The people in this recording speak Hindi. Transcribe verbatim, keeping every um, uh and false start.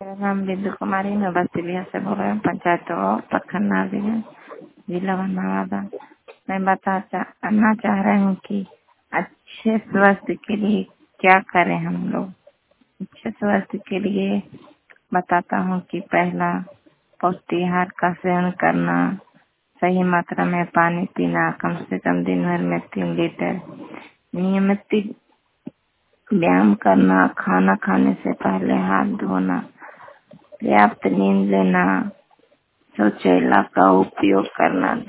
नाम बिंदु कुमारी, मैं बस्तिलिया से बोल रही हूँ, पंचायत प्रखंड नादिया, जिला नवादा। मैं बता जानना चाह रही हूँ कि अच्छे स्वास्थ्य के लिए क्या करें हम लोग। अच्छे स्वास्थ्य के लिए बताता हूँ कि पहला पौष्टिक आहार का सेवन करना, सही मात्रा में पानी पीना, कम से कम दिन भर में तीन लीटर, नियमित व्यायाम करना, खाना खाने से पहले हाथ धोना, पर्याप्त नींद लेना, शौचालय का उपयोग करना।